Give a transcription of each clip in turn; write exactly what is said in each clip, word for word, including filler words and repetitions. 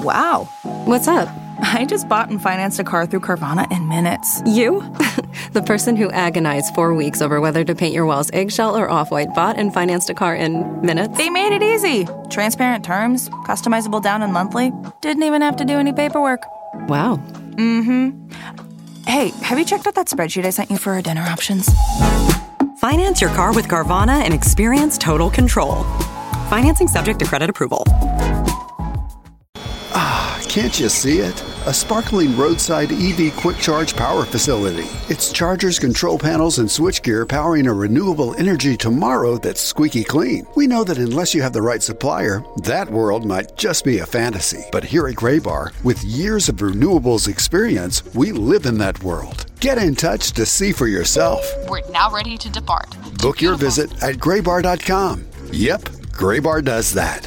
Wow. What's up? I just bought and financed a car through Carvana in minutes. You? The person who agonized four weeks over whether to paint your walls eggshell or off-white bought and financed a car in minutes? They made it easy. Transparent terms, customizable down and monthly. Didn't even have to do any paperwork. Wow. Mm-hmm. Hey, have you checked out that spreadsheet I sent you for our dinner options? Finance your car with Carvana and experience total control. Financing subject to credit approval. Ah, can't you see it? A sparkling roadside E V quick charge power facility. It's chargers, control panels, and switchgear powering a renewable energy tomorrow that's squeaky clean. We know that unless you have the right supplier, that world might just be a fantasy. But here at Graybar, with years of renewables experience, we live in that world. Get in touch to see for yourself. We're now ready to depart. Book your visit at graybar dot com. Yep, Graybar does that.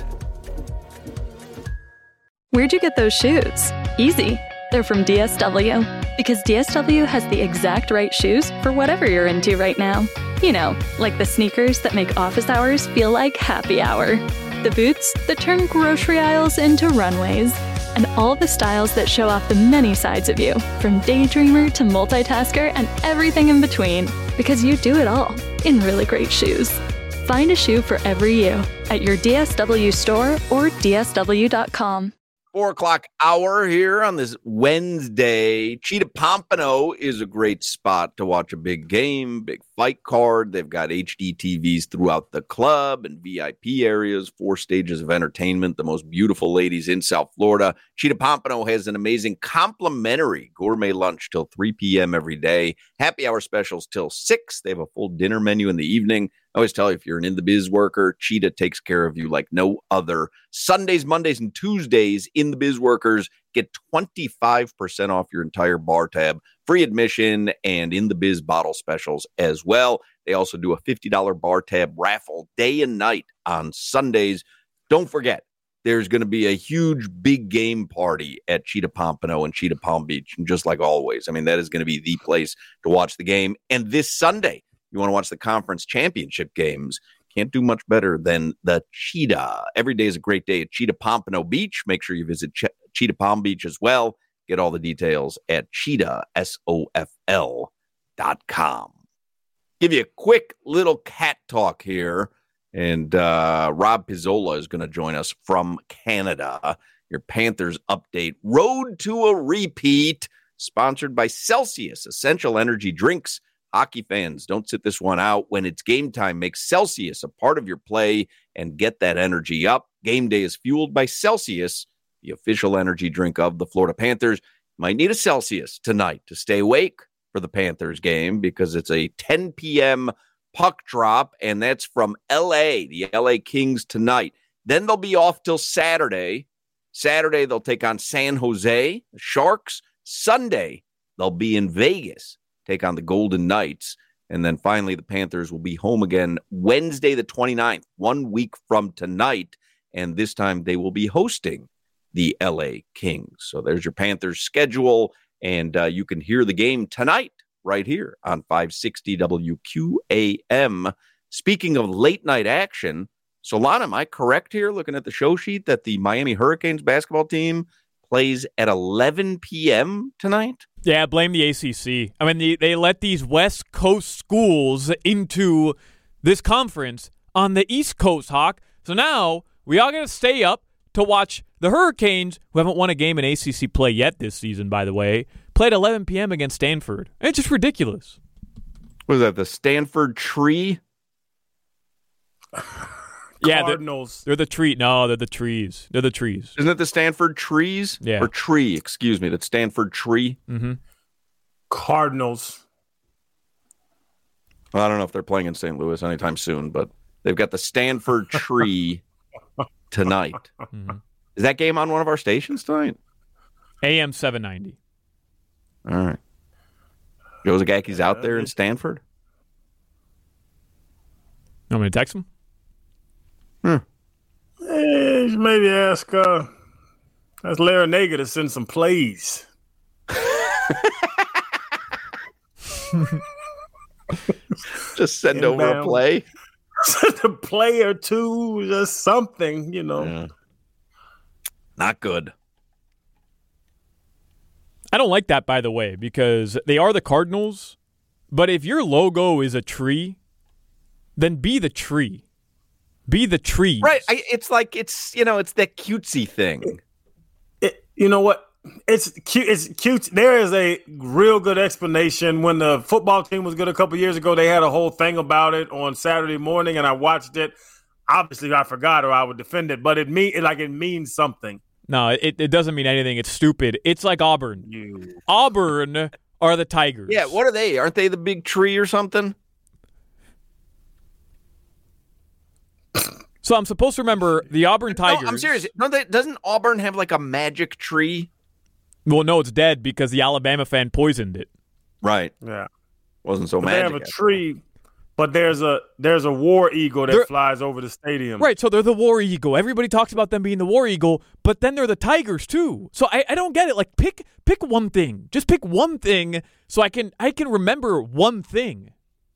Where'd you get those shoes? Easy. They're from D S W. Because D S W has the exact right shoes for whatever you're into right now. You know, like the sneakers that make office hours feel like happy hour. The boots that turn grocery aisles into runways. And all the styles that show off the many sides of you, from daydreamer to multitasker and everything in between. Because you do it all in really great shoes. Find a shoe for every you at your D S W store or D S W dot com. Four o'clock hour here on this Wednesday. Cheetah Pompano is a great spot to watch a big game, big fight card. They've got H D T Vs throughout the club and V I P areas, four stages of entertainment, the most beautiful ladies in South Florida. Cheetah Pompano has an amazing complimentary gourmet lunch till three p.m. every day. Happy hour specials till six. They have a full dinner menu in the evening. I always tell you, if you're an in-the-biz worker, Cheetah takes care of you like no other. Sundays, Mondays, and Tuesdays, in-the-biz workers get twenty-five percent off your entire bar tab, free admission, and in-the-biz bottle specials as well. They also do a fifty dollars bar tab raffle day and night on Sundays. Don't forget, there's going to be a huge big game party at Cheetah Pompano and Cheetah Palm Beach. And just like always, I mean, that is going to be the place to watch the game. And this Sunday, you want to watch the conference championship games, can't do much better than the Cheetah. Every day is a great day at Cheetah Pompano Beach. Make sure you visit Ch- Cheetah Palm Beach as well. Get all the details at cheetah, S O F L dot com. Give you a quick little cat talk here. And uh, Rob Pizzola is going to join us from Canada. Your Panthers update. Road to a repeat. Sponsored by Celsius, essential energy drinks. Hockey fans, don't sit this one out. When it's game time, make Celsius a part of your play and get that energy up. Game day is fueled by Celsius, the official energy drink of the Florida Panthers. Might need a Celsius tonight to stay awake for the Panthers game because it's a ten p.m. puck drop, and that's from L A, the L A Kings tonight. Then they'll be off till Saturday. Saturday, they'll take on San Jose, the Sharks. Sunday, they'll be in Vegas, take on the Golden Knights. And then finally, the Panthers will be home again Wednesday, the twenty-ninth, one week from tonight. And this time they will be hosting the L A Kings. So there's your Panthers schedule. And uh, you can hear the game tonight right here on five sixty W Q A M. Speaking of late night action, Solana, am I correct here looking at the show sheet that the Miami Hurricanes basketball team plays at eleven p.m. tonight? Yeah, blame the A C C. I mean, they, they let these West Coast schools into this conference on the East Coast, Hawk. So now we are going to stay up to watch the Hurricanes, who haven't won a game in A C C play yet this season, by the way, play at eleven p.m. against Stanford. It's just ridiculous. What is that, the Stanford Tree? Yeah, Cardinals. They're, they're the tree. No, they're the trees. They're the trees. Isn't it the Stanford Trees? Yeah. Or Tree, excuse me, the Stanford Tree. Mm-hmm. Cardinals. Well, I don't know if they're playing in Saint Louis anytime soon, but they've got the Stanford Tree tonight. Mm-hmm. Is that game on one of our stations tonight? A M seven ninety. All right. Joe Zagaki's out there in Stanford? You want me to text him? Hmm. Eh, maybe ask uh, ask Larry Nager to send some plays. Just send Inbound. over a play. Send a play or two, just something, you know. Yeah. Not good. I don't like that, by the way, because they are the Cardinals. But if your logo is a tree, then be the tree. Be the tree. Right. I, it's like, it's, you know, it's that cutesy thing. It, you know what? It's cute. It's cute. There is a real good explanation. When the football team was good a couple years ago, they had a whole thing about it on Saturday morning, and I watched it. Obviously, I forgot, or I would defend it. But it mean like it means something. No, it, it doesn't mean anything. It's stupid. It's like Auburn. You. Auburn are the Tigers. Yeah. What are they? Aren't they the big tree or something? So I'm supposed to remember the Auburn Tigers. No, I'm serious. Don't they, doesn't Auburn have like a magic tree? Well, no, it's dead because the Alabama fan poisoned it. Right. Yeah. Wasn't so but magic. They have a tree, but there's a there's a war eagle that They're, flies over the stadium. Right, so they're the War Eagle. Everybody talks about them being the War Eagle, but then they're the Tigers too. So I, I don't get it. Like pick pick one thing. Just pick one thing so I can I can remember one thing.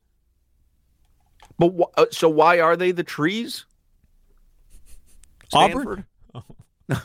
But wh- uh, so why are they the trees? Stanford? Auburn?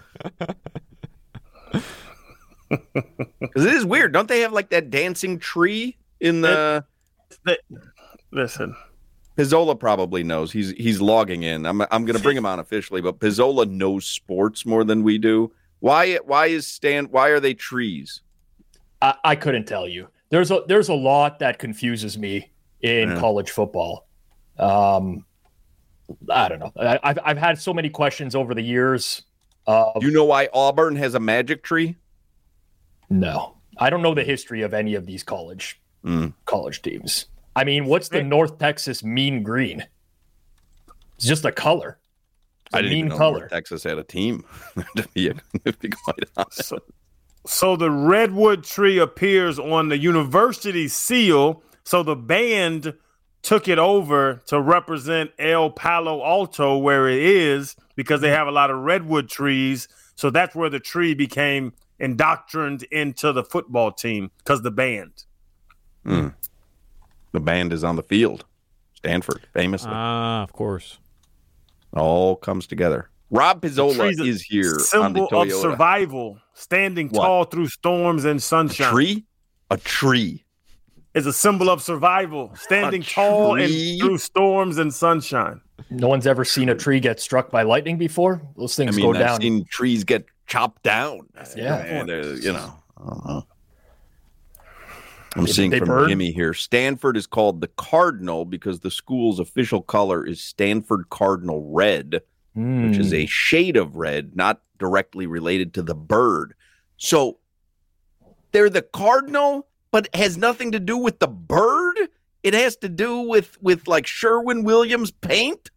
Because it is weird. Don't they have like that dancing tree in the? It, it, listen, Pizzola probably knows. He's he's logging in. I'm I'm going to bring him on officially, but Pizzola knows sports more than we do. Why why is Stan? Why are they trees? I, I couldn't tell you. There's a there's a lot that confuses me in Yeah. college football. Um, I don't know. I, I've I've had so many questions over the years. Uh, Do you know why Auburn has a magic tree? No, I don't know the history of any of these college Mm. college teams. I mean, what's the North Texas mean green? It's just a color. It's a I didn't mean even know color. North Texas had a team. to be, to be quite honest. so, so the redwood tree appears on the university seal. So the band took it over to represent El Palo Alto, where it is, because they have a lot of redwood trees. So that's where the tree became indoctrined into the football team, because the band. Mm. The band is on the field. Stanford, famously. Ah, of course. It all comes together. Rob Pizzola Tree's a is here on the symbol of Toyota. survival, standing What? tall through storms and A sunshine. tree? A tree. Is a symbol of survival, standing A tall and tree? through storms and sunshine. No one's ever seen a tree get struck by lightning before. Those I things mean, go I've down. seen trees get chopped down. Yeah. And, uh, you know. I don't know. I'm They- seeing they from burn? Jimmy here. Stanford is called the Cardinal because the school's official color is Stanford Cardinal Red, which is Mm. a shade of red, not directly related to the bird. So they're the Cardinal, but it has nothing to do with the bird. It has to do with with like Sherwin-Williams paint.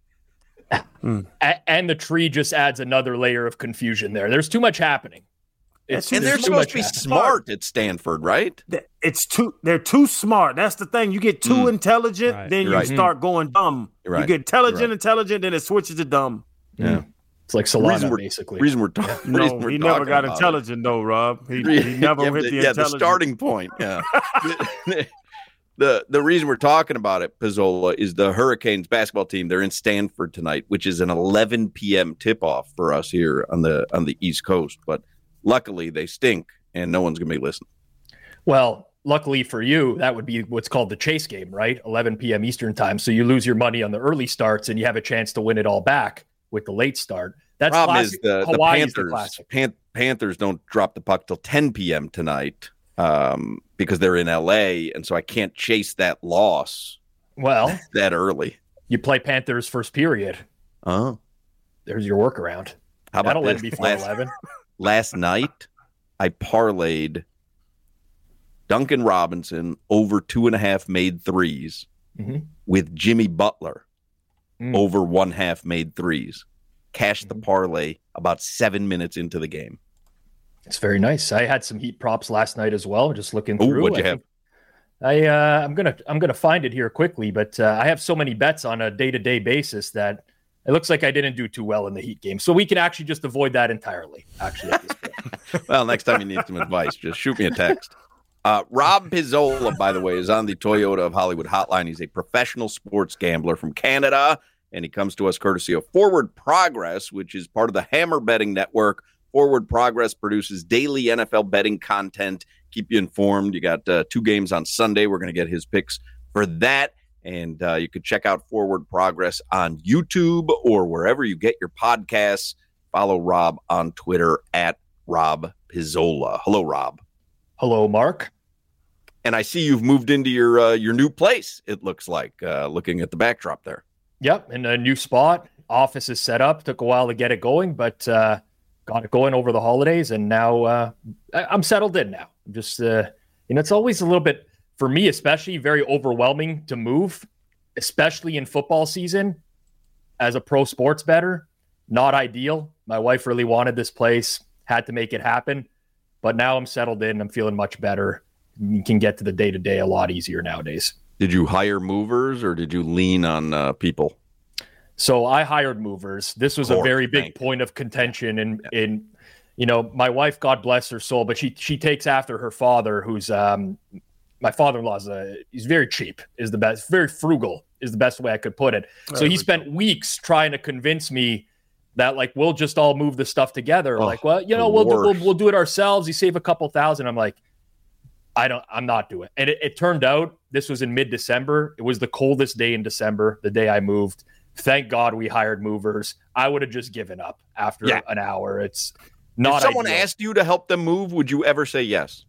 A- and the tree just adds another layer of confusion there. There's too much happening. It's, And they're there's too supposed much to be happening. smart at Stanford, right? It's too. They're too smart. That's the thing. You get too Mm. intelligent, Right. then You're you right. start going dumb. You're right. You get intelligent, You're right. intelligent, then it switches to dumb. Yeah. It's like The reason Solana, we're- basically. Reason we're, ta- No, reason we're he never talking got about it. intelligent though, Rob. He, he never yeah, hit the, the yeah, the intelligence. starting point. Yeah. the, the the reason we're talking about it, Pizzola, is the Hurricanes basketball team. They're in Stanford tonight, which is an eleven p.m. tip off for us here on the on the East Coast. But luckily, they stink, and no one's gonna be listening. Well, luckily for you, that would be what's called the chase game, right? eleven p.m. Eastern time. So you lose your money on the early starts, and you have a chance to win it all back with the late start. That's Problem classic. is the, the Hawaii's the Panthers. classic. Pan- Panthers don't drop the puck till ten p.m. tonight um, because they're in L A, and so I can't chase that loss Well, that early. you play Panthers first period. Oh, There's your workaround. how about That'll end this? before Last, eleven. last night, I parlayed Duncan Robinson over two and a half made threes Mhm. with Jimmy Butler Mm. over one half made threes. Cashed the Mm-hmm. parlay about seven minutes into the game. It's very nice. I had some heat props last night as well. Just looking Ooh, through. what'd you I have? think- I uh, I'm gonna I'm gonna find it here quickly, but uh, I have so many bets on a day to day basis that it looks like I didn't do too well in the Heat game. So we can actually just avoid that entirely. Actually, at this point. Well, next time you need some advice, just shoot me a text. Uh, Rob Pizzola, by the way, is on the Toyota of Hollywood hotline. He's a professional sports gambler from Canada, and he comes to us courtesy of Forward Progress, which is part of the Hammer Betting Network. Forward Progress produces daily N F L betting content. Keep you informed. You got uh, two games on Sunday. We're going to get his picks for that. And uh, you can check out Forward Progress on YouTube or wherever you get your podcasts. Follow Rob on Twitter at Rob Pizzola. Hello, Rob. Hello, Mark. And I see you've moved into your uh, your new place, it looks like, uh, looking at the backdrop there. Yep, in a new spot. Office is set up. Took a while to get it going, but uh, got it going over the holidays, and now uh, I- I'm settled in now. I'm just, uh, you know, it's always a little bit, for me especially, very overwhelming to move, especially in football season. As a pro sports bettor, not ideal. My wife really wanted this place, had to make it happen, but now I'm settled in. I'm feeling much better. You can get to the day-to-day a lot easier nowadays. Did you hire movers or did you lean on uh, people? So I hired movers. This was Course, a very big thank point of contention in, yeah. in, you know, my wife, God bless her soul, but she, she takes after her father, who's, um, my father-in-law's a, he's very cheap is the best, very frugal is the best way I could put it. So he spent weeks trying to convince me that like, we'll just all move the stuff together. Oh, like, well, you know, we'll do, we'll, we'll do it ourselves. You save a couple thousand. I'm like, I don't, I'm not doing it. And it, it turned out this was in mid-December. It was the coldest day in December, the day I moved. Thank God we hired movers. I would have just given up after yeah. an hour. It's not If someone ideal. asked you to help them move, would you ever say yes?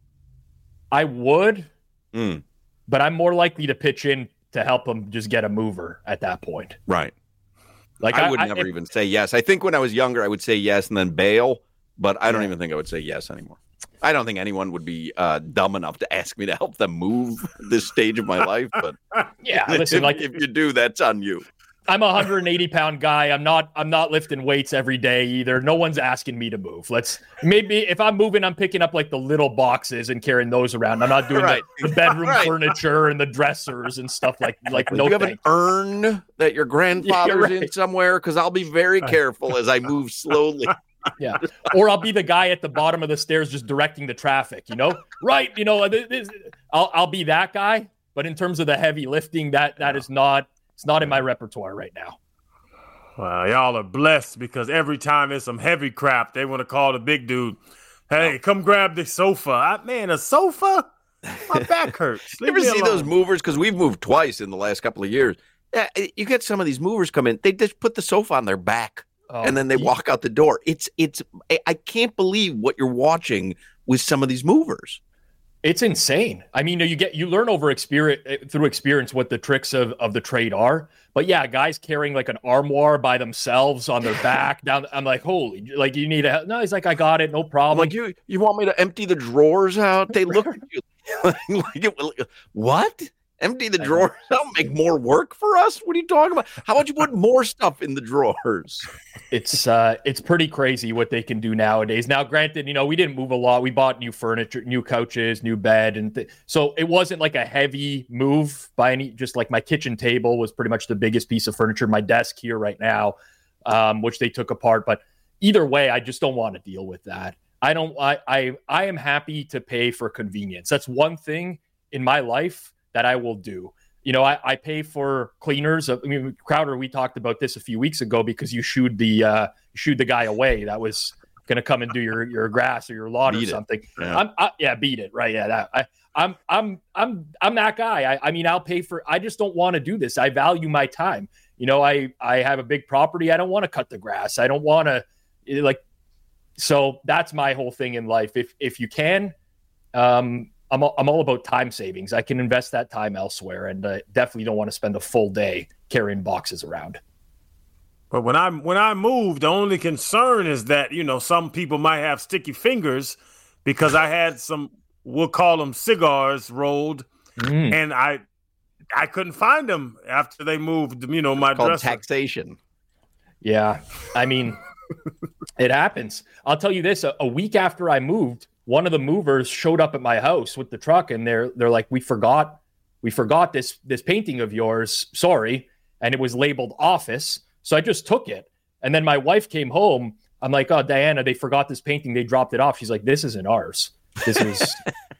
I would, mm. but I'm more likely to pitch in to help them just get a mover at that point. Right. Like I, I would I, never if, even say yes. I think when I was younger, I would say yes and then bail, but I don't yeah. even think I would say yes anymore. I don't think anyone would be uh, dumb enough to ask me to help them move this stage of my life. But yeah, listen, if, like if you do, that's on you. I'm a one hundred eighty pound guy. I'm not. I'm not lifting weights every day either. No one's asking me to move. Let's maybe if I'm moving, I'm picking up like the little boxes and carrying those around. I'm not doing right. the, the bedroom right. furniture and the dressers and stuff like like. No, do you have thing. an urn that your grandfather's right. in somewhere? Because I'll be very careful as I move slowly. Yeah, or I'll be the guy at the bottom of the stairs just directing the traffic. You know, right? You know, this, I'll I'll be that guy. But in terms of the heavy lifting, that that is not. It's not in my repertoire right now. Well, y'all are blessed because every time there's some heavy crap, they want to call the big dude. Hey, oh. come grab the sofa. I, man, a sofa? My back hurts. You ever see those movers? Because we've moved twice in the last couple of years. Yeah, you get some of these movers come in. They just put the sofa on their back, oh, and then they walk out the door. It's it's. I can't believe what you're watching with some of these movers. It's insane. I mean, you get you learn over experience through experience what the tricks of, of the trade are. But yeah, guys carrying like an armoire by themselves on their back down. I'm like, holy, like you need a no. He's like, I got it, no problem. I'm like you, you want me to empty the drawers out? They look at you like, it, what? Empty the drawers out? Make more work for us? What are you talking about? How about you put more stuff in the drawers? It's uh, it's pretty crazy what they can do nowadays. Now, granted, you know, we didn't move a lot. We bought new furniture, new couches, new bed. And th- so it wasn't like a heavy move by any, just like my kitchen table was pretty much the biggest piece of furniture. My desk here right now, um, which they took apart. But either way, I just don't want to deal with that. I don't, I, I, I am happy to pay for convenience. That's one thing in my life that I will do. You know, I, I pay for cleaners. I mean, Crowder, we talked about this a few weeks ago because you shooed the uh, shooed the guy away that was going to come and do your, your grass or your lawn beat or something. Yeah. I'm, I, yeah, beat it. Right. Yeah. That, I, I'm, I'm, I'm, I'm that guy. I, I mean, I'll pay for, I just don't want to do this. I value my time. You know, I, I have a big property. I don't want to cut the grass. I don't want to like, so that's my whole thing in life. If, if you can, um, I'm all, I'm all about time savings. I can invest that time elsewhere, and uh, definitely don't want to spend a full day carrying boxes around. But when I when I move, the only concern is that, you know, some people might have sticky fingers because I had some, we'll call them cigars rolled, mm. and I I couldn't find them after they moved. You know, my called dresser. Taxation. Yeah, I mean, it happens. I'll tell you this: a, a week after I moved, one of the movers showed up at my house with the truck, and they're they're like, we forgot, we forgot this this painting of yours. Sorry, and it was labeled office, so I just took it. And then my wife came home. I'm like, oh, Diana, they forgot this painting. They dropped it off. She's like, this isn't ours. This is.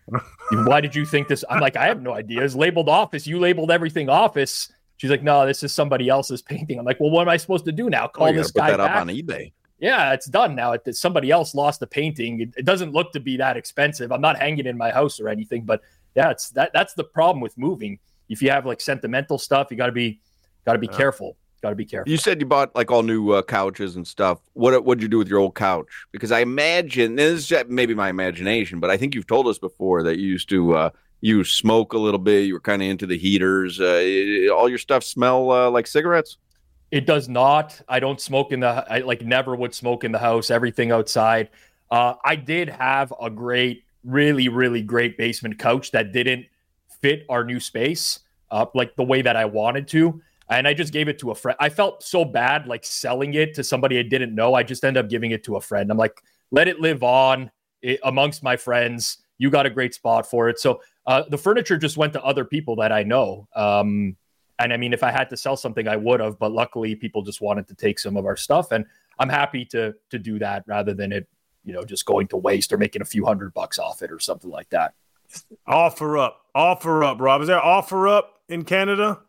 Why did you think this? I'm like, I have no idea. It's labeled office. You labeled everything office. She's like, no, this is somebody else's painting. I'm like, well, what am I supposed to do now? Call oh, this put guy that back? up on eBay. Yeah, it's done now. It, somebody else lost the painting. It, it doesn't look to be that expensive. I'm not hanging it in my house or anything, but yeah, it's that. That's the problem with moving. If you have like sentimental stuff, you got to be got to be yeah. careful. Got to be careful. You said you bought like all new uh, couches and stuff. What what'd you do with your old couch? Because I imagine this is maybe my imagination, but I think you've told us before that you used to uh, you smoke a little bit. You were kind of into the heaters. Uh, all your stuff smell uh, like cigarettes. It does not. I don't smoke in the, I like never would smoke in the house, everything outside. Uh, I did have a great, really, really great basement couch that didn't fit our new space, uh, like the way that I wanted to. And I just gave it to a friend. I felt so bad, like selling it to somebody I didn't know. I just ended up giving it to a friend. I'm like, let it live on it, amongst my friends. You got a great spot for it. So uh, the furniture just went to other people that I know. Um, And I mean, if I had to sell something, I would have, but luckily people just wanted to take some of our stuff. And I'm happy to to do that rather than it, you know, just going to waste or making a few hundred bucks off it or something like that. Offer up. Offer up, Rob. Is there offer up in Canada?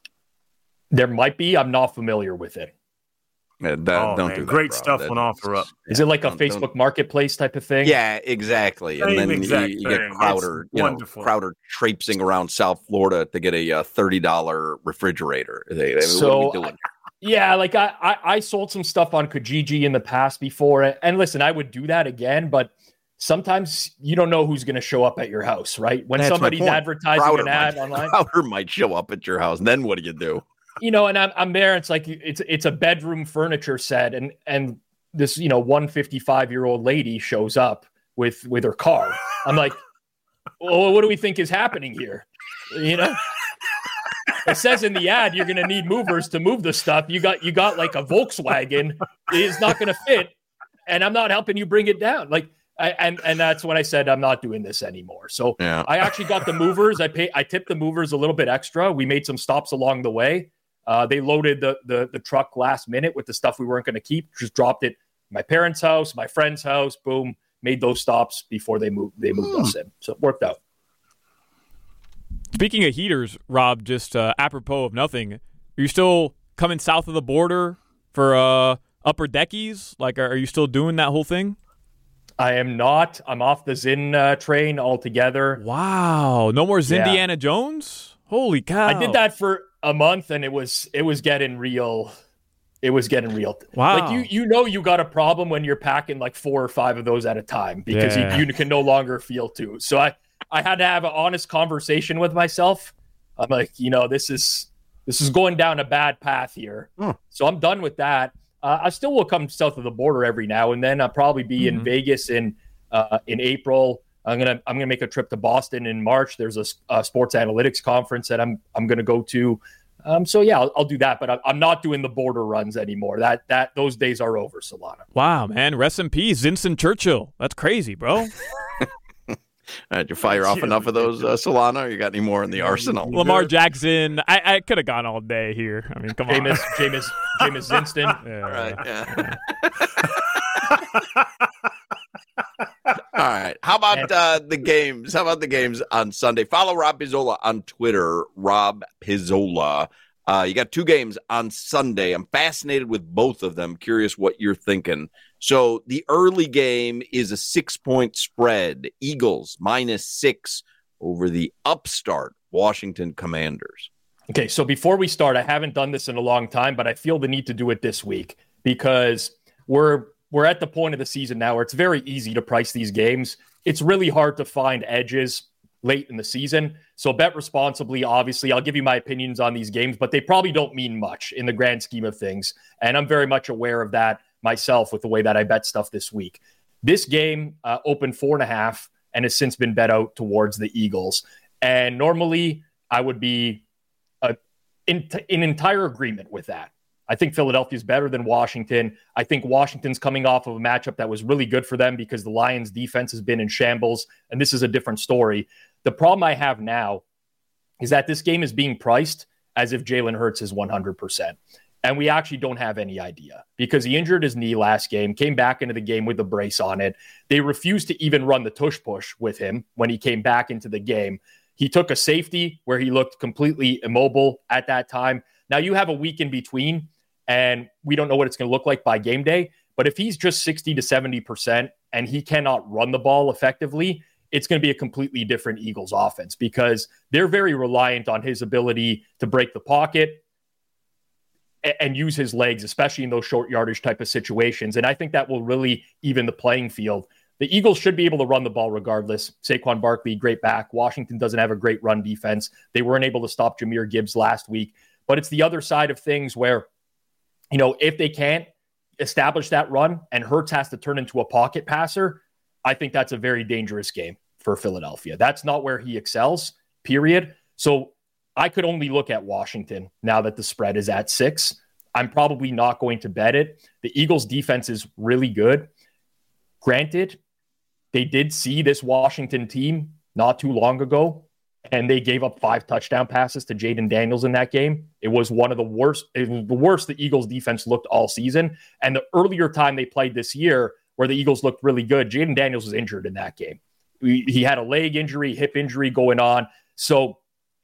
There might be. I'm not familiar with it. Yeah, that, oh, don't man. do that, Great bro. stuff that, on offer up. Is it like a don't, Facebook don't. Marketplace type of thing? Yeah, exactly. Same and then exact you, you get thing. Crowder, It's you know, wonderful. Crowder traipsing around South Florida to get a uh, thirty dollars refrigerator. They, they, So, what are we doing? Yeah, like I, I, I sold some stuff on Kijiji in the past before. And listen, I would do that again, but sometimes you don't know who's going to show up at your house, right? When That's my somebody's point. advertising Crowder an ad might, online. Crowder might show up at your house. And then what do you do? You know, and I'm I'm there. It's like it's it's a bedroom furniture set, and and this you know one fifty-five year old lady shows up with with her car. I'm like, well, what do we think is happening here? You know, it says in the ad you're going to need movers to move the stuff. You got you got like a Volkswagen. It's not going to fit, and I'm not helping you bring it down. Like, I, and and that's when I said I'm not doing this anymore. So yeah. I actually got the movers. I pay I tipped the movers a little bit extra. We made some stops along the way. Uh, they loaded the, the the truck last minute with the stuff we weren't going to keep. Just dropped it at my parents' house, my friend's house. Boom, made those stops before they moved. They moved mm. us in, so it worked out. Speaking of heaters, Rob, just uh, apropos of nothing, are you still coming south of the border for uh, upper deckies? Like, are, are you still doing that whole thing? I am not. I'm off the Zin uh, train altogether. Wow, no more Zindiana yeah. Jones. Holy cow! I did that for a month, and it was it was getting real. It was getting real. Wow! Like you you know you got a problem when you're packing like four or five of those at a time because yeah. you, you can no longer feel to. So I I had to have an honest conversation with myself. I'm like, you know, this is this is going down a bad path here. Hmm. So I'm done with that. Uh, I still will come south of the border every now and then. I'll probably be mm-hmm. in Vegas in uh, in April. I'm gonna I'm gonna make a trip to Boston in March. There's a, a sports analytics conference that I'm I'm gonna go to. Um, so yeah, I'll, I'll do that, but I, I'm not doing the border runs anymore. That that those days are over, Solana. Wow, man, rest in peace, Winston Churchill. That's crazy, bro. All right, you fire off enough of those, uh, Solana, or you got any more in the arsenal? Lamar Jackson. I, I could have gone all day here. I mean, come Jameis, on. Jameis, Jameis Winston. Yeah. All right, yeah. All right. How about uh, the games? How about the games on Sunday? Follow Rob Pizzola on Twitter, Rob Pizzola. Uh, you got two games on Sunday. I'm fascinated with both of them. Curious what you're thinking. So the early game is a six-point spread. Eagles minus six over the upstart Washington Commanders. Okay, so before we start, I haven't done this in a long time, but I feel the need to do it this week because we're we're at the point of the season now where it's very easy to price these games. It's really hard to find edges late in the season. So bet responsibly, obviously. I'll give you my opinions on these games, but they probably don't mean much in the grand scheme of things. And I'm very much aware of that myself with the way that I bet stuff this week. This game uh, opened four and a half and has since been bet out towards the Eagles. And normally I would be uh, in, in entire agreement with that. I think Philadelphia is better than Washington. I think Washington's coming off of a matchup that was really good for them because the Lions defense has been in shambles, and this is a different story. The problem I have now is that this game is being priced as if Jalen Hurts is one hundred percent. And we actually don't have any idea because he injured his knee last game, came back into the game with a brace on it. They refused to even run the tush push with him when he came back into the game. He took a safety where he looked completely immobile at that time. Now you have a week in between, and we don't know what it's going to look like by game day. But if he's just sixty to seventy percent and he cannot run the ball effectively, it's going to be a completely different Eagles offense because they're very reliant on his ability to break the pocket and use his legs, especially in those short yardage type of situations. And I think that will really even the playing field. The Eagles should be able to run the ball regardless. Saquon Barkley, great back. Washington doesn't have a great run defense. They weren't able to stop Jahmyr Gibbs last week. But it's the other side of things where, you know, if they can't establish that run and Hurts has to turn into a pocket passer, I think that's a very dangerous game for Philadelphia. That's not where he excels, period. So I could only look at Washington now that the spread is at six. I'm probably not going to bet it. The Eagles defense is really good. Granted, they did see this Washington team not too long ago, and they gave up five touchdown passes to Jaden Daniels in that game. It was one of the worst, it was the worst the Eagles defense looked all season. And the earlier time they played this year where the Eagles looked really good, Jaden Daniels was injured in that game. He had a leg injury, hip injury going on. So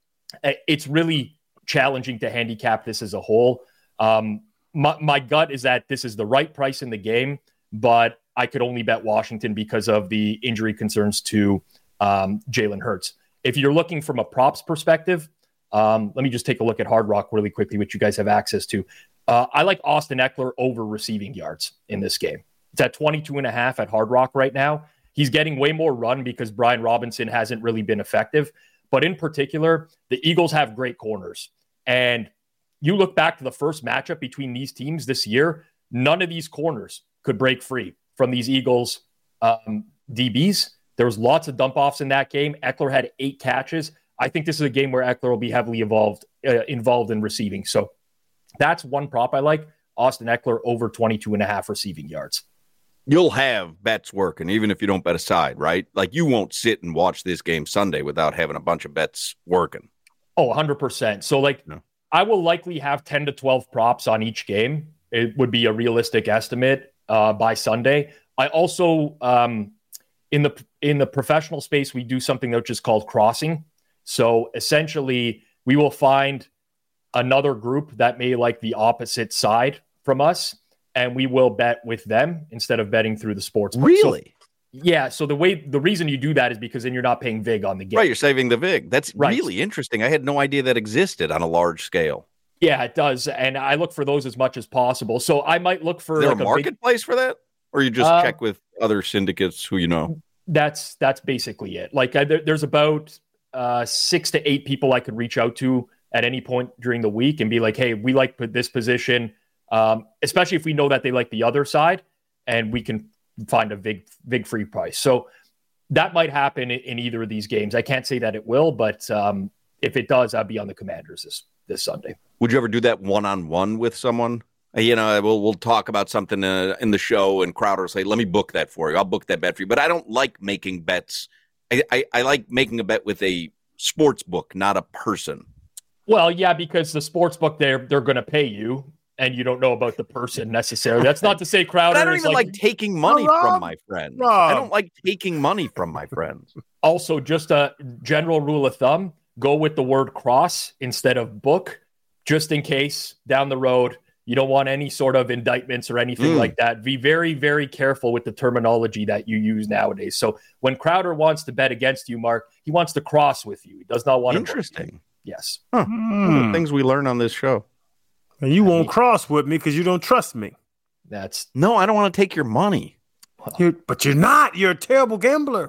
it's really challenging to handicap this as a whole. Um, my, my gut is that this is the right price in the game, but I could only bet Washington because of the injury concerns to um, Jalen Hurts. If you're looking from a props perspective, um, let me just take a look at Hard Rock really quickly, which you guys have access to. Uh, I like Austin Eckler over receiving yards in this game. It's at twenty-two and a half at Hard Rock right now. He's getting way more run because Brian Robinson hasn't really been effective. But in particular, the Eagles have great corners. And you look back to the first matchup between these teams this year, none of these corners could break free from these Eagles um, D Bs. There was lots of dump-offs in that game. Eckler had eight catches. I think this is a game where Eckler will be heavily involved, uh, involved in receiving. So that's one prop I like. Austin Eckler over twenty-two and a half receiving yards. You'll have bets working, even if you don't bet a side, right? Like you won't sit and watch this game Sunday without having a bunch of bets working. Oh, one hundred percent. So like no. I will likely have ten to twelve props on each game. It would be a realistic estimate uh, by Sunday. I also, um, in the in the professional space, we do something which is called crossing. So essentially, we will find another group that may like the opposite side from us, and we will bet with them instead of betting through the sports book. Really? So, yeah. So the way the reason you do that is because then you're not paying vig on the game. Right. You're saving the vig. That's right. Really interesting. I had no idea that existed on a large scale. Yeah, it does. And I look for those as much as possible. So I might look for is there like a marketplace big, for that? Or you just uh, check with other syndicates who you know? That's that's basically it. Like I, there, there's about uh, six to eight people I could reach out to at any point during the week and be like, hey, we like this position, um, especially if we know that they like the other side and we can find a big, big free price. So that might happen in, in either of these games. I can't say that it will, but um, if it does, I'll be on the Commanders this, this Sunday. Would you ever do that one-on-one with someone? You know, we'll we'll talk about something uh, in the show, and Crowder will say, "Let me book that for you. I'll book that bet for you." But I don't like making bets. I, I, I like making a bet with a sports book, not a person. Well, yeah, because the sports book they're they're going to pay you, and you don't know about the person necessarily. That's not to say Crowder. But I don't is even like, like taking money Rob, from my friends. Rob. I don't like taking money from my friends. Also, just a general rule of thumb: go with the word cross instead of book, just in case down the road. You don't want any sort of indictments or anything mm. like that. Be very, very careful with the terminology that you use nowadays. So when Crowder wants to bet against you, Mark, he wants to cross with you. He does not want Interesting. to. Yes. Huh. Mm. Things we learn on this show. And you won't cross with me because you don't trust me. That's no, I don't want to take your money. You're, but you're not. You're a terrible gambler.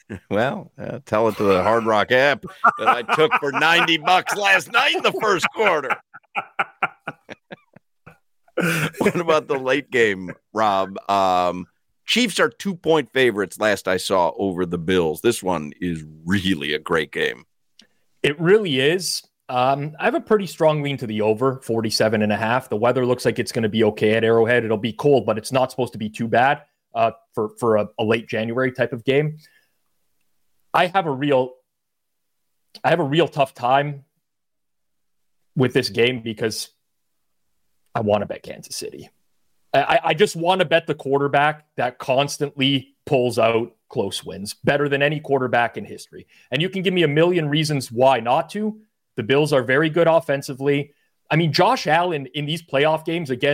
Well, uh, tell it to the Hard Rock app that I took for ninety bucks last night in the first quarter. What about the late game, Rob? Um, Chiefs are two-point favorites last I saw over the Bills. This one is really a great game. It really is. Um, I have a pretty strong lean to the over, forty-seven and a half. The weather looks like it's going to be okay at Arrowhead. It'll be cold, but it's not supposed to be too bad uh, for, for a, a late January type of game. I have a real, I have a real tough time with this game because I want to bet Kansas City. I, I just want to bet the quarterback that constantly pulls out close wins better than any quarterback in history. And you can give me a million reasons why not to. The Bills are very good offensively. I mean, Josh Allen in these playoff games against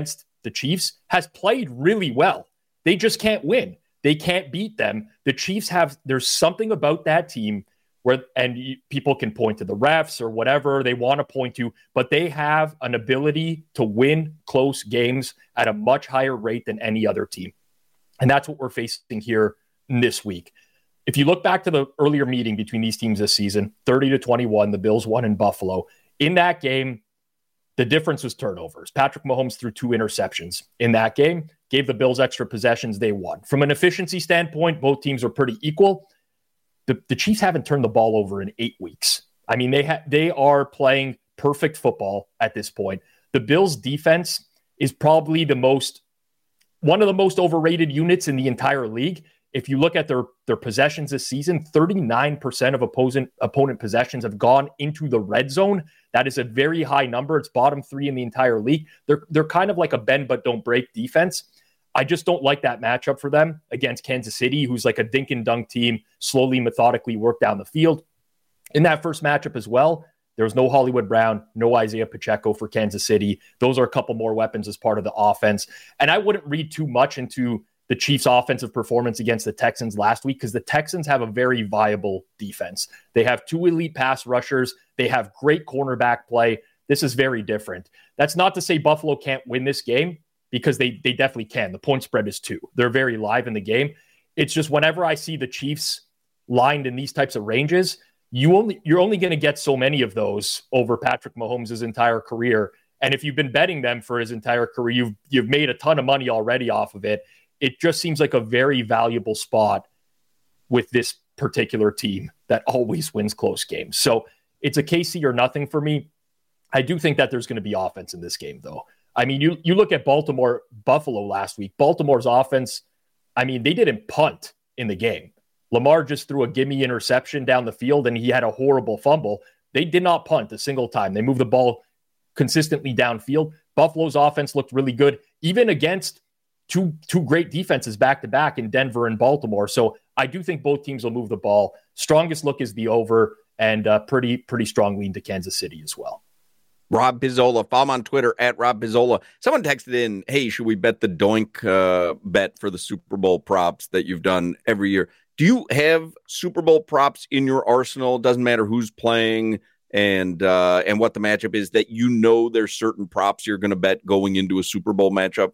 the Chiefs, has played really well. They just can't win. They can't beat them. The Chiefs have, there's something about that team where, and people can point to the refs or whatever they want to point to, but they have an ability to win close games at a much higher rate than any other team. And that's what we're facing here this week. If you look back to the earlier meeting between these teams this season, thirty to twenty-one, the Bills won in Buffalo. In that game, the difference was turnovers. Patrick Mahomes threw two interceptions in that game, gave the Bills extra possessions, they won. From an efficiency standpoint, both teams are pretty equal. The, the Chiefs haven't turned the ball over in eight weeks. I mean, they ha- they are playing perfect football at this point. The Bills' defense is probably the most, one of the most overrated units in the entire league. If you look at their, their possessions this season, thirty-nine percent of opposing, opponent possessions have gone into the red zone. That is a very high number. It's bottom three in the entire league. They're, they're kind of like a bend but don't break defense. I just don't like that matchup for them against Kansas City, who's like a dink and dunk team, slowly, methodically work down the field. In that first matchup as well, there was no Hollywood Brown, no Isaiah Pacheco for Kansas City. Those are a couple more weapons as part of the offense. And I wouldn't read too much into the Chiefs' offensive performance against the Texans last week because the Texans have a very viable defense. They have two elite pass rushers. They have great cornerback play. This is very different. That's not to say Buffalo can't win this game, because they they definitely can. The point spread is two. They're very live in the game. It's just whenever I see the Chiefs lined in these types of ranges, you only, you're only going to get so many of those over Patrick Mahomes' entire career. And if you've been betting them for his entire career, you've, you've made a ton of money already off of it. It just seems like a very valuable spot with this particular team that always wins close games. So it's a K C or nothing for me. I do think that there's going to be offense in this game, though. I mean, you you look at Baltimore, Buffalo last week. Baltimore's offense, I mean, they didn't punt in the game. Lamar just threw a gimme interception down the field, and he had a horrible fumble. They did not punt a single time. They moved the ball consistently downfield. Buffalo's offense looked really good, even against two two great defenses back-to-back in Denver and Baltimore. So I do think both teams will move the ball. Strongest look is the over, and uh, pretty, pretty strong lean to Kansas City as well. Rob Pizzola. Follow him on Twitter at Rob Pizzola. Someone texted in, hey, should we bet the Doink uh, bet for the Super Bowl props that you've done every year? Do you have Super Bowl props in your arsenal? Doesn't matter who's playing and uh, and what the matchup is, that you know there's certain props you're going to bet going into a Super Bowl matchup?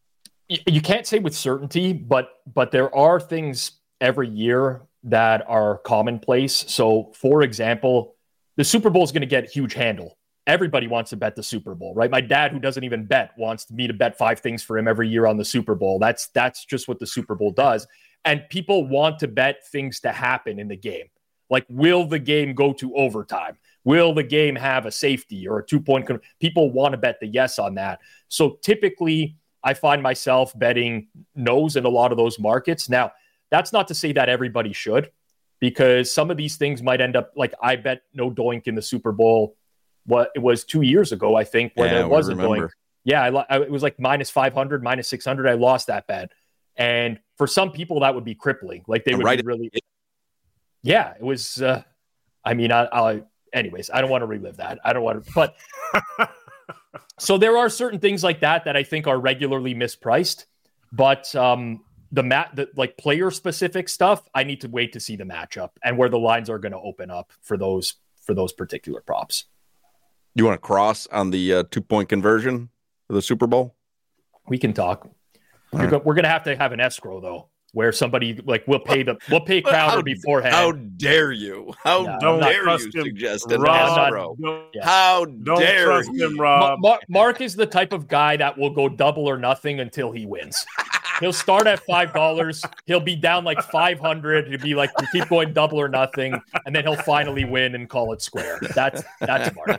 You can't say with certainty, but but there are things every year that are commonplace. So, for example, the Super Bowl is going to get huge handle. Everybody wants to bet the Super Bowl, right? My dad, who doesn't even bet, wants me to bet five things for him every year on the Super Bowl. That's that's just what the Super Bowl does. And people want to bet things to happen in the game. Like, will the game go to overtime? Will the game have a safety or a two-point? Con- people want to bet the yes on that. So typically, I find myself betting no's in a lot of those markets. Now, that's not to say that everybody should, because some of these things might end up, like I bet no Doink in the Super Bowl. What it was two years ago, I think, where yeah, there wasn't Doink. Yeah, I, I, it was like minus five hundred, minus six hundred. I lost that bet. And for some people, that would be crippling. Like they would right. be really, yeah, it was, uh, I mean, I, I, anyways, I don't want to relive that. I don't want to, but so there are certain things like that that I think are regularly mispriced, but um, the mat, the, like player specific stuff, I need to wait to see the matchup and where the lines are going to open up for those, for those particular props. You want to cross on the uh, two-point conversion for the Super Bowl? We can talk. Right. Go- we're going to have to have an escrow, though, where somebody, like, we'll pay the we'll pay Crowder how, beforehand. How dare you? How yeah, dare you suggest an Rob, escrow? Don't, yeah. How don't dare trust you? him, Rob. Ma- Ma- Mark is the type of guy that will go double or nothing until he wins. He'll start at five dollars. He'll be down like five hundred. He'll be like, you keep going double or nothing. And then he'll finally win and call it square. That's that's Mark.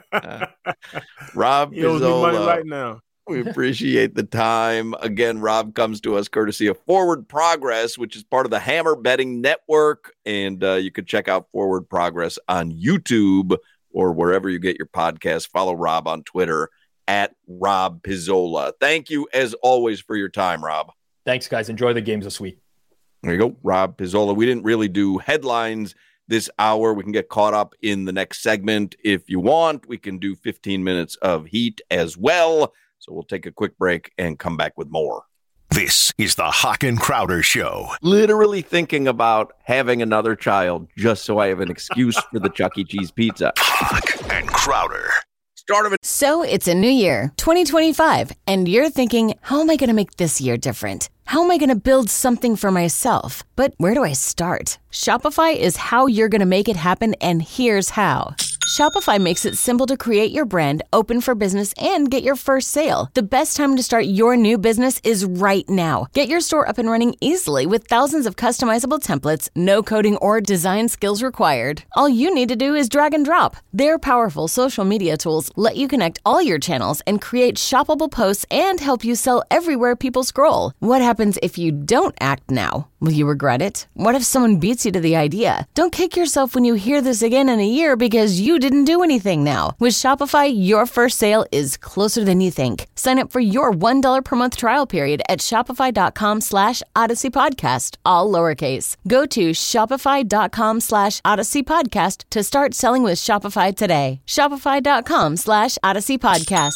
Rob He owes me money Pizzola, right now. we appreciate the time. Again, Rob comes to us courtesy of Forward Progress, which is part of the Hammer Betting Network. And uh, you could check out Forward Progress on YouTube or wherever you get your podcasts. Follow Rob on Twitter at Rob Pizzola. Thank you, as always, for your time, Rob. Thanks, guys. Enjoy the games this week. There you go, Rob Pizzola. We didn't really do headlines this hour. We can get caught up in the next segment if you want. We can do fifteen minutes of heat as well. So we'll take a quick break and come back with more. This is the Hawk and Crowder Show. Literally thinking about having another child just so I have an excuse for the Chuck E. Cheese pizza. Hawk and Crowder. Start of it. So it's a new year, twenty twenty-five, and you're thinking, how am I going to make this year different? How am I going to build something for myself? But where do I start? Shopify is how you're going to make it happen, and here's how. Shopify makes it simple to create your brand, open for business, and get your first sale. The best time to start your new business is right now. Get your store up and running easily with thousands of customizable templates, no coding or design skills required. All you need to do is drag and drop. Their powerful social media tools let you connect all your channels and create shoppable posts and help you sell everywhere people scroll. What happens if you don't act now? Will you regret it? What if someone beats you to the idea? Don't kick yourself when you hear this again in a year because you didn't do anything now. With Shopify, your first sale is closer than you think. Sign up for your one dollar per month trial period at shopify.com slash Odyssey Podcast, all lowercase. Go to shopify.com slash Odyssey Podcast to start selling with Shopify today. Shopify.com slash Odyssey Podcast.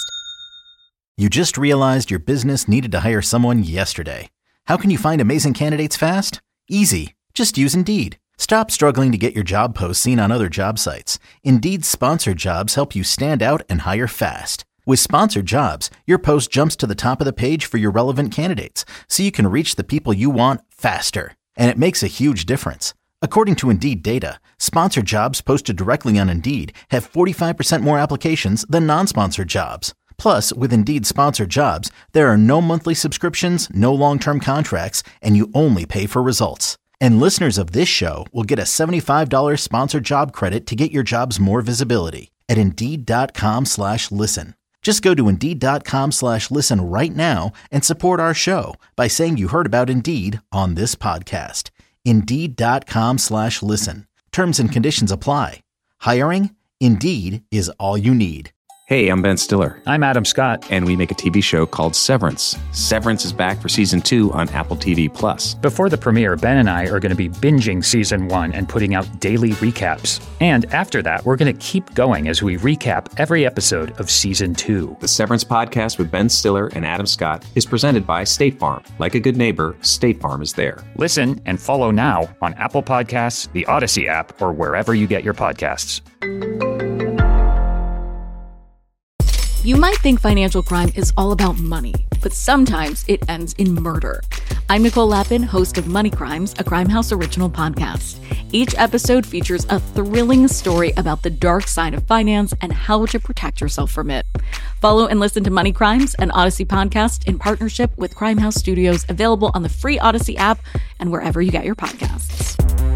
You just realized your business needed to hire someone yesterday. How can you find amazing candidates fast? Easy. Just use Indeed. Stop struggling to get your job posts seen on other job sites. Indeed's sponsored jobs help you stand out and hire fast. With sponsored jobs, your post jumps to the top of the page for your relevant candidates, so you can reach the people you want faster. And it makes a huge difference. According to Indeed data, sponsored jobs posted directly on Indeed have forty-five percent more applications than non-sponsored jobs. Plus, with Indeed sponsored jobs, there are no monthly subscriptions, no long-term contracts, and you only pay for results. And listeners of this show will get a seventy-five dollars sponsored job credit to get your jobs more visibility at Indeed.com slash listen. Just go to Indeed.com slash listen right now and support our show by saying you heard about Indeed on this podcast. Indeed.com slash listen. Terms and conditions apply. Hiring? Indeed is all you need. Hey, I'm Ben Stiller. I'm Adam Scott. And we make a T V show called Severance. Severance is back for season two on Apple T V Plus. Before the premiere, Ben and I are going to be binging season one and putting out daily recaps. And after that, we're going to keep going as we recap every episode of season two. The Severance podcast with Ben Stiller and Adam Scott is presented by State Farm. Like a good neighbor, State Farm is there. Listen and follow now on Apple Podcasts, the Odyssey app, or wherever you get your podcasts. You might think financial crime is all about money, but sometimes it ends in murder. I'm Nicole Lappin, host of Money Crimes, a Crimehouse original podcast. Each episode features a thrilling story about the dark side of finance and how to protect yourself from it. Follow and listen to Money Crimes, an Odyssey podcast in partnership with Crimehouse Studios, available on the free Odyssey app and wherever you get your podcasts.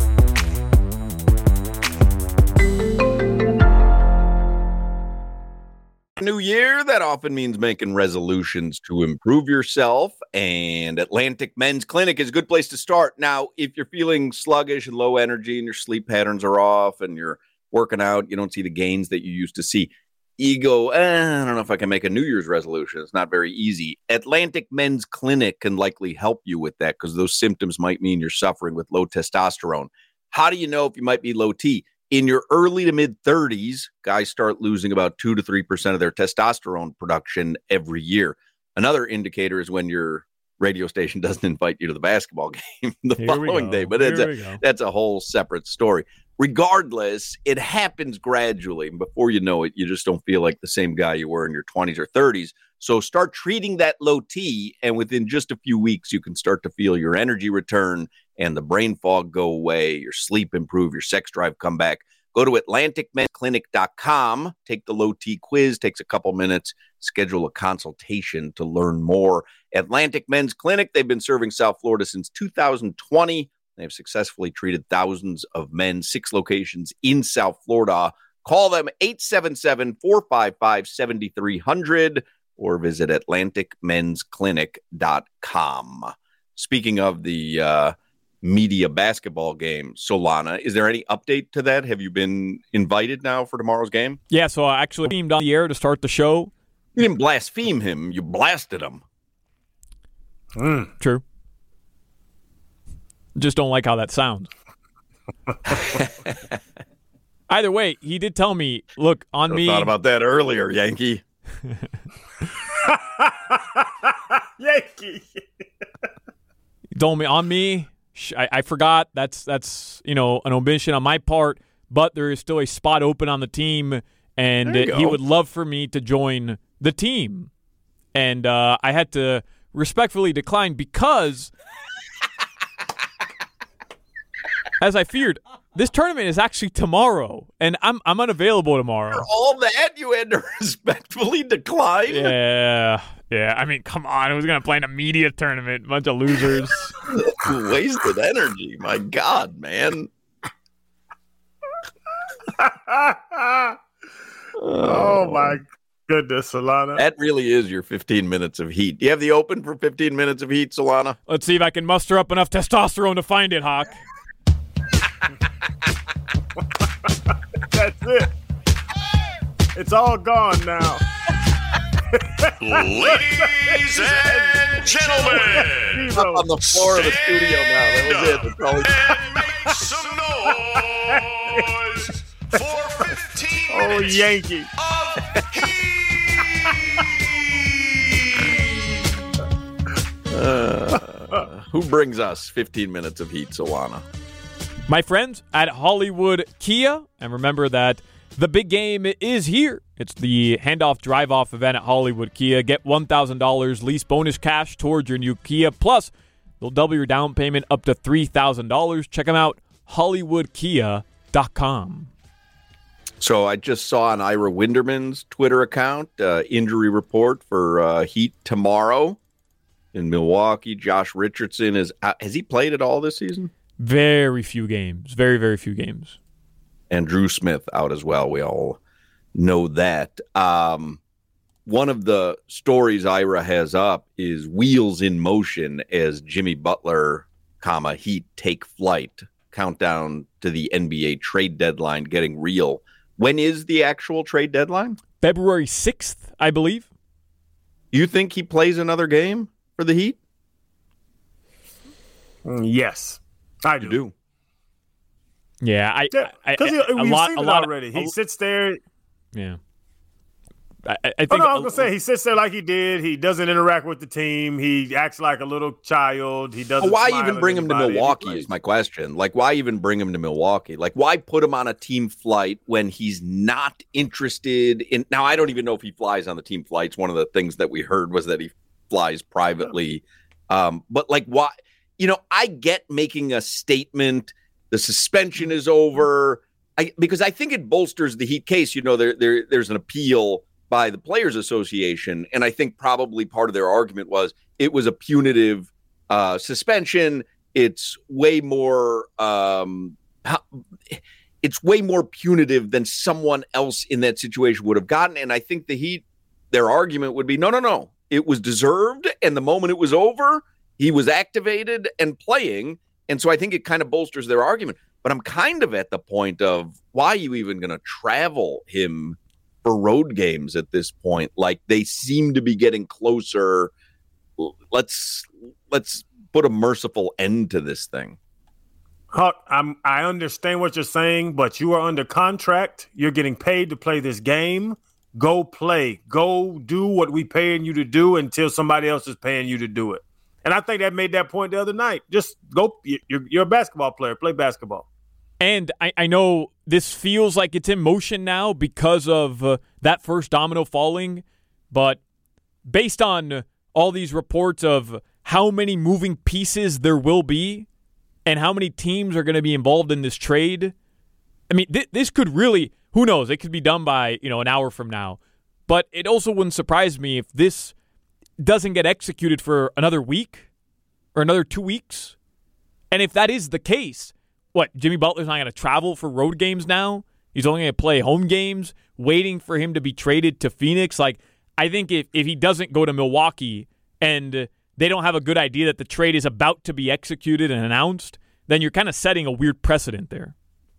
New year, that often means making resolutions to improve yourself, and Atlantic Men's Clinic is a good place to start. Now, if you're feeling sluggish and low energy and your sleep patterns are off and you're working out, you don't see the gains that you used to see, you go, eh, I don't know if I can make a New Year's resolution. It's not very easy. Atlantic Men's Clinic can likely help you with that because those symptoms might mean you're suffering with low testosterone. How do you know if you might be low T? In your early to mid thirties, guys start losing about two to three percent of their testosterone production every year. Another indicator is when your radio station doesn't invite you to the basketball game the Here following day, but that's a, that's a whole separate story. Regardless, it happens gradually. Before you know it, you just don't feel like the same guy you were in your twenties or thirties. So start treating that low T, and within just a few weeks, you can start to feel your energy return and the brain fog go away, your sleep improve, your sex drive come back. Go to Atlantic Men Clinic dot com, take the low T quiz, takes a couple minutes, schedule a consultation to learn more. Atlantic Men's Clinic, they've been serving South Florida since two thousand twenty. They have successfully treated thousands of men, six locations in South Florida. Call them eight seven seven, four five five, seven three zero zero or visit Atlantic Men's Clinic dot com. Speaking of the uh, media basketball game, Solana, is there any update to that? Have you been invited now for tomorrow's game? Yeah, so I actually beamed on the air to start the show. You didn't blaspheme him. You blasted him. Mm. True. Just don't like how that sounds. Either way, he did tell me, look, on I me. thought about that earlier, Yankee. Yankee. You told me on me. I, I forgot. That's that's you know an omission on my part. But there is still a spot open on the team, and he go. would love for me to join the team. And uh, I had to respectfully decline because, as I feared, this tournament is actually tomorrow, and I'm I'm unavailable tomorrow. For all that, you had to respectfully decline? Yeah, yeah. I mean, come on. I was going to play in a media tournament. Bunch of losers. Wasted energy. My God, man. Oh, my goodness, Solana. That really is your fifteen minutes of heat. Do you have the open for fifteen minutes of heat, Solana? Let's see if I can muster up enough testosterone to find it, Hawk. That's it. It's all gone now. Ladies and gentlemen, Up on the floor of the studio now. That was it. That's all he- make some noise for fifteen Oh, minutes Yankee. of heat. Uh, who brings us fifteen minutes of heat, Solana? My friends at Hollywood Kia, and remember that the big game is here. It's the handoff drive-off event at Hollywood Kia. Get one thousand dollars lease bonus cash towards your new Kia. Plus, they'll double your down payment up to three thousand dollars. Check them out, hollywood kia dot com. So I just saw on Ira Winderman's Twitter account, uh, injury report for uh, Heat tomorrow in Milwaukee. Josh Richardson is out. Has he played at all this season? Very few games. Very, very few games. And Drew Smith out as well. We all know that. Um, one of the stories Ira has up is wheels in motion as Jimmy Butler, comma, Heat take flight. Countdown to the N B A trade deadline getting real. When is the actual trade deadline? February sixth, I believe. You think he plays another game for the Heat? Yes, I do. You do. Yeah, I, Yeah, I, because I, a we've lot, seen a it lot already. Of, He a, sits there. Yeah. I, I think. Oh, no, I was a- gonna say he sits there like he did. He doesn't interact with the team. He acts like a little child. He doesn't. Why smile even at bring him to anybody, and he Milwaukee plays. is my question. Like, why even bring him to Milwaukee? Like, why put him on a team flight when he's not interested in? Now, I don't even know if he flies on the team flights. One of the things that we heard was that he flies privately. Um, but like, why? You know, I get making a statement. The suspension is over. I, because I think it bolsters the Heat case. You know, there, there there's an appeal by the Players Association, and I think probably part of their argument was it was a punitive uh, suspension. It's way more um, it's way more punitive than someone else in that situation would have gotten. And I think the Heat, their argument would be, no, no, no, it was deserved, and the moment it was over, he was activated and playing. And so I think it kind of bolsters their argument. But I'm kind of at the point of, why are you even going to travel him for road games at this point? Like, they seem to be getting closer. Let's let's put a merciful end to this thing. Huck, I'm, I understand what you're saying, but you are under contract. You're getting paid to play this game. Go play. Go do what we paying you to do until somebody else is paying you to do it. And I think that made that point the other night. Just go. You're, you're a basketball player. Play basketball. And I, I know this feels like it's in motion now because of uh, that first domino falling, but based on all these reports of how many moving pieces there will be and how many teams are going to be involved in this trade, I mean, th- this could really, who knows, it could be done by, you know, an hour from now. But it also wouldn't surprise me if this doesn't get executed for another week or another two weeks. And if that is the case, what, Jimmy Butler's not going to travel for road games now? He's only going to play home games, waiting for him to be traded to Phoenix? Like, I think if, if he doesn't go to Milwaukee and they don't have a good idea that the trade is about to be executed and announced, then you're kind of setting a weird precedent there.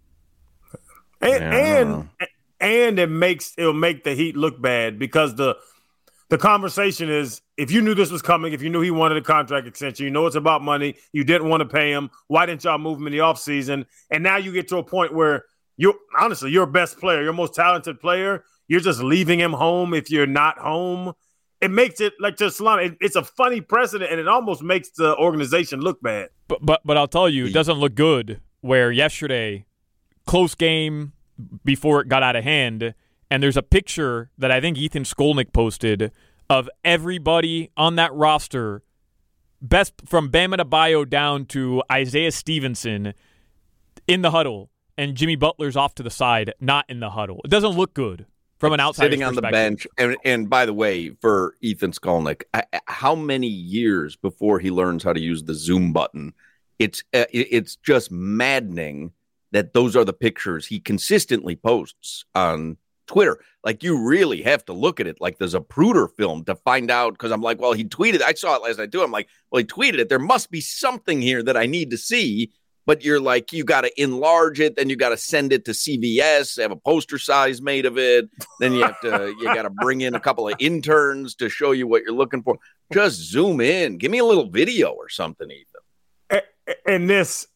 And Yeah. and, and it makes it'll make the Heat look bad because the the conversation is, if you knew this was coming, if you knew he wanted a contract extension, you know it's about money, you didn't want to pay him, why didn't y'all move him in the offseason? And now you get to a point where you honestly, your best player, your most talented player, you're just leaving him home if you're not home. it makes it like to Solana. It, it's a funny precedent, and it almost makes the organization look bad. But but but I'll tell you, it doesn't look good. Where yesterday, close game before it got out of hand, and there's a picture that I think Ethan Skolnick posted of everybody on that roster, best from Bam Adebayo down to Isaiah Stevenson, in the huddle, and Jimmy Butler's off to the side, not in the huddle. It doesn't look good from an outsider's sitting on the bench. And, and by the way, for Ethan Skolnick, I, how many years before he learns how to use the Zoom button? It's uh, it's just maddening that those are the pictures he consistently posts on Twitter. Like, you really have to look at it like there's a Zapruder film to find out, because I'm like, well, he tweeted. I saw it last night too. I'm like, well, he tweeted it. There must be something here that I need to see. But you're like, you got to enlarge it, then you got to send it to C V S, have a poster size made of it. Then you have to, you got to bring in a couple of interns to show you what you're looking for. Just zoom in. Give me a little video or something, Ethan. And this,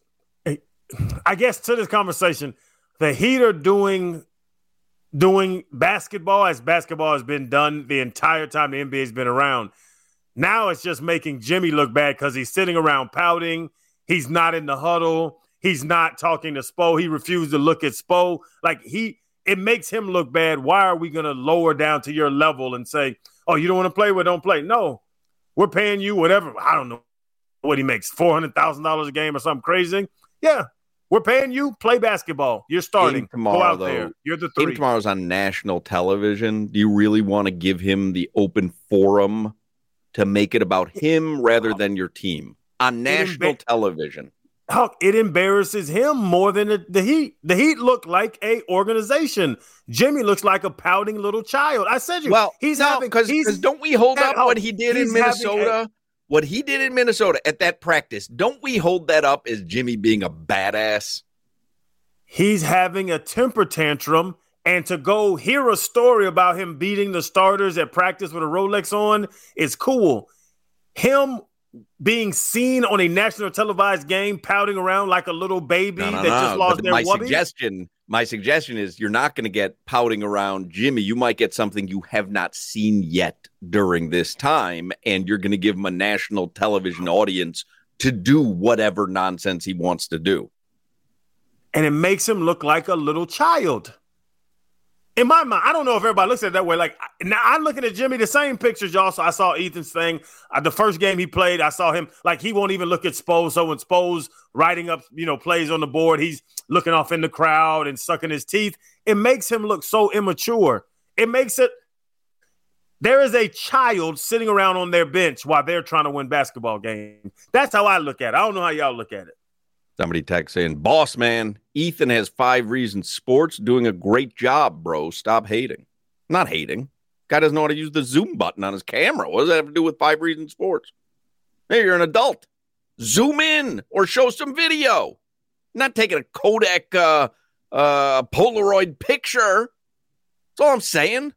I guess, to this conversation, the Heat are doing doing basketball as basketball has been done the entire time the N B A has been around. Now it's just making Jimmy look bad because he's sitting around pouting. He's not in the huddle. He's not talking to Spo. He refused to look at Spo. Like, he, it makes him look bad. Why are we going to lower down to your level and say, oh, you don't want to play? Well, don't play. No, we're paying you whatever. I don't know what he makes, four hundred thousand dollars a game or something crazy. Yeah, we're paying you. Play basketball. You're starting. Game tomorrow, Go out though, there. You're the three. Game tomorrow's on national television. Do you really want to give him the open forum to make it about him rather than your team on national embar- television? Huck, it embarrasses him more than the, the Heat. The Heat look like a organization. Jimmy looks like a pouting little child. I said you. Well, he's no, having because don't we hold up Huck, what he did in Minnesota? What he did in Minnesota at that practice, don't we hold that up as Jimmy being a badass? He's having a temper tantrum, and to go hear a story about him beating the starters at practice with a Rolex on is cool. Him being seen on a national televised game pouting around like a little baby no, no, that no. just lost but their my wubby. suggestion, my suggestion is you're not going to get pouting around Jimmy. You might get something you have not seen yet during this time, and you're going to give him a national television audience to do whatever nonsense he wants to do. And it makes him look like a little child. In my mind, I don't know if everybody looks at it that way. Like, now I'm looking at Jimmy, the same pictures, y'all. So I saw Ethan's thing. Uh, the first game he played, I saw him, like, he won't even look at Spo. So when Spo's writing up, you know, plays on the board, he's looking off in the crowd and sucking his teeth. It makes him look so immature. It makes it, there is a child sitting around on their bench while they're trying to win basketball games. That's how I look at it. I don't know how y'all look at it. Somebody text saying, boss man, Ethan has five reasons sports, doing a great job, bro. Stop hating. Not hating. Guy doesn't know how to use the zoom button on his camera. What does that have to do with five reasons sports? Hey, you're an adult. Zoom in or show some video. Not taking a Kodak uh, uh, Polaroid picture. That's all I'm saying.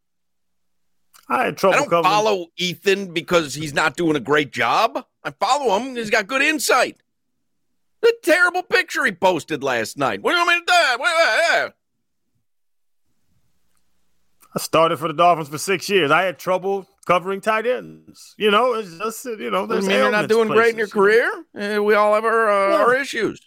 I had trouble I don't covering. follow Ethan because he's not doing a great job. I follow him. He's got good insight. The terrible picture he posted last night. What do you want me to do? What, I started for the Dolphins for six years. I had trouble covering tight ends. You know, it's just, you know, there's I mean, you're not doing places, great in your career. Uh, we all have our, uh, Yeah. our issues.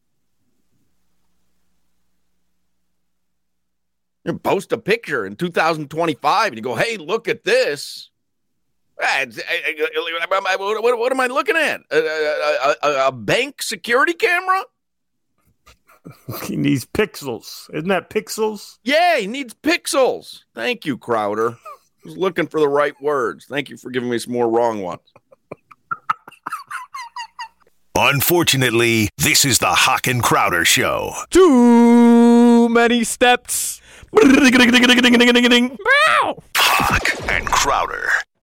You post a picture in two thousand twenty-five and you go, hey, look at this. What, what am I looking at? A, a, a, a bank security camera? He needs pixels. Isn't that pixels? Yeah, he needs pixels. Thank you, Crowder. I was looking for the right words. Thank you for giving me some more wrong ones. Unfortunately, this is the Hawk and Crowder Show. Too many steps. Hawk and Crowder.